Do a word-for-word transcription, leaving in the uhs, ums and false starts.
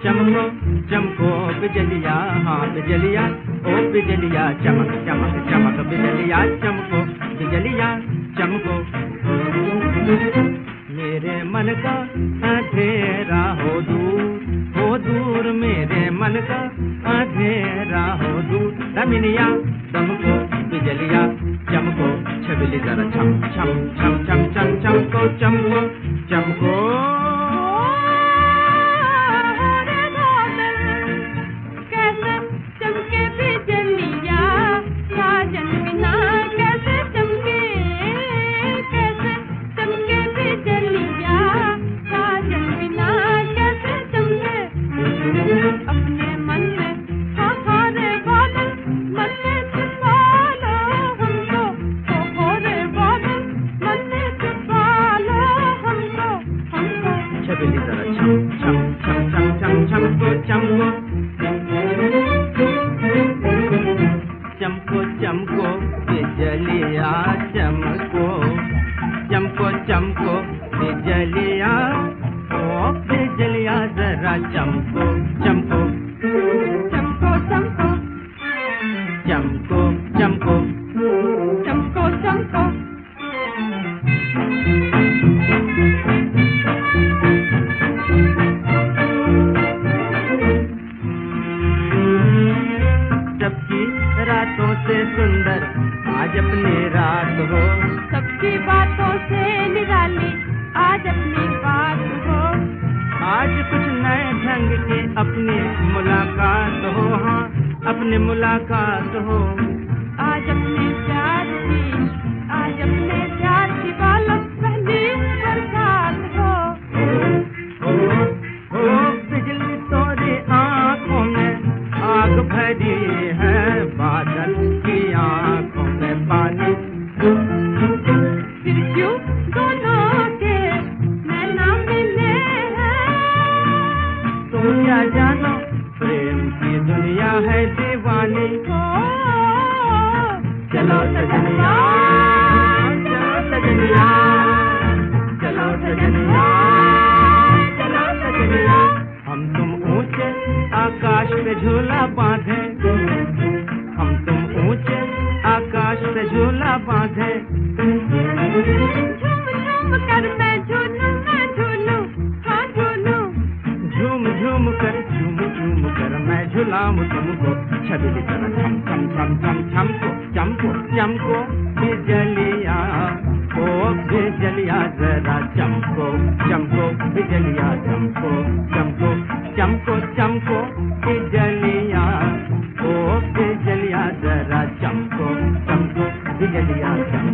चमको चमको बिजलिया, हाँ बिजलिया, ओ बिजलिया चमक चमक चमक बिजलिया चमको, बिजलिया चमको। मेरे मन का अंधेरा हो दूर, हो दूर मेरे मन का अंधेरा हो दूर। रमिनिया चमको बिजलिया चमको, छबिली जरा छम छम छम छम छम चमको चमको चमको। छबिली जरा छम छम छम छम छम चमको चमको चमको चमको बिजलिया चमको, चमको चमको बिजलिया, ओ बिजलिया जरा चमको चमको चमको चमको चमको चमको चमको चमको। सबकी रातों से सुंदर आज अपनी रात हो, सबकी बातों से निराली आज अपनी बात हो। आज कुछ नए ढंग की अपनी मुलाकात हो, हाँ अपनी मुलाकात हो। आज अपने प्यार की, आज अपने प्यार की बालों पहली बरसात हो। ओ, ओ बिजली तोरी आंखों में आग भरी है, बादल की आंखों में पानी। फिर क्यों दोनों के नैना मिले हैं? तुम क्या जानो प्रेम की दुनिया है दीवानी। ओ, चलो सजनिया, चलो सजनिया, चलो सजनिया, चलो सजनिया। हम तुम ऊंचे आकाश पे झूला बांधे, हम तुम ऊंचे आकाश पे झूला बांधे। झूम झूम कर मैं झूलूं, मैं झूलूं, हाँ झूलूं। झूम झूम कर, झूम झूम कर मैं झुलाऊं तुमको, छबिली जरा छम छम छम छम छमको चमको चमको बिजलिया, ओ बिजलिया जरा चमको चमको बिजलिया चमको चमको चमको चमको बिजलिया, ओ बिजलिया जरा चमको चमको बिजलिया चमको।